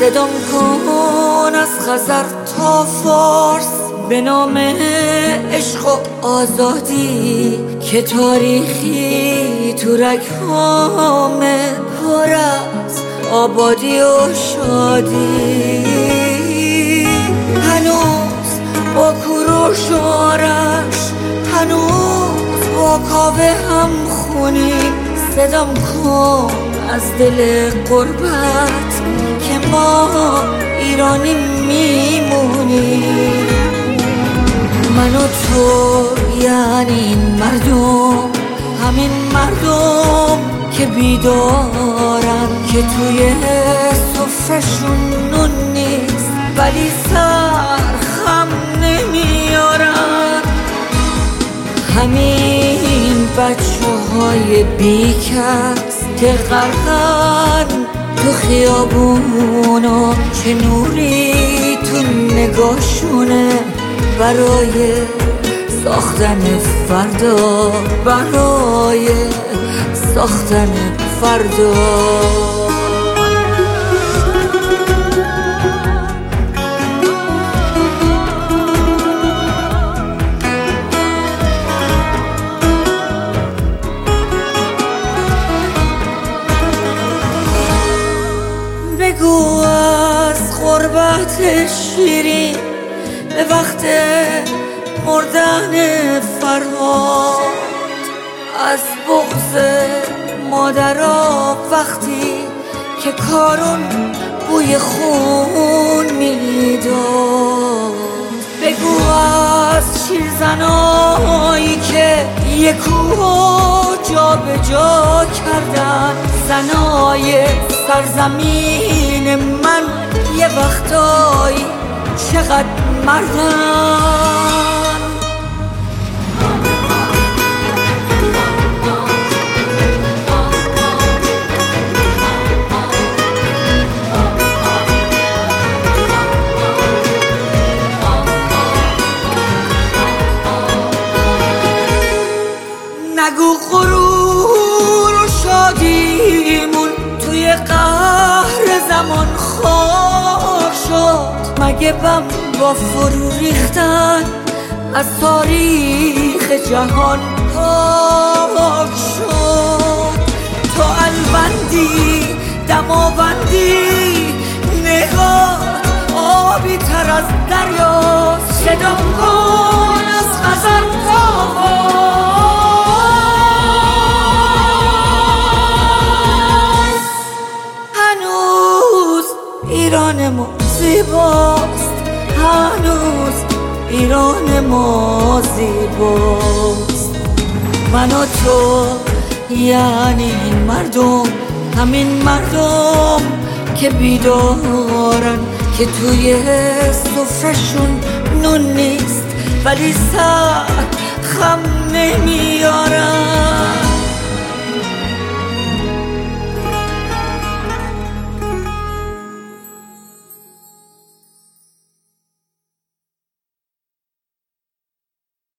صدام کن از خزر تا فارس به نام عشق و آزادی که تاریخی تو رگ‌هامه پر از آبادی و شادی. هنوز با کوروش و آرش، هنوز با کاوه هم خونیم. صدام کن از دل غربت که ما ایرانی میمونیم. من و تو یعنی این مردم، همین مردم که بیدارن، که توی سفرشون نون نیست ولی سرخم نمیارن. همین بچه‌های بیکس که غرقن تو خیابونا، چه نوری تو نگاهشونه برای ساختن فردا، برای ساختن فردا. بگو از غربت شیرین به وقت مردن فرهاد، از بغض مادرها وقتی که کارون بوی خون میداد. بگو از شیرزنایی که یک کوه جا به جا کردن، زنای سرزمین من یه وقتایی چقدر مردن. نگو غرور و شادیمون توی قهر زمان خاک شد، مگه بم با فرو ریختن از تاریخ جهان پاک شد. تو البندی دماوندی نگاه آبی تر از دریاست. صدام کن از خزر تا ایران ما زیباست، هنوز ایران ما زیباست. من و تو یعنی این مردم، همین مردم که بیدارن، که توی سفرشون نون نیست ولی سر خم نمیارن.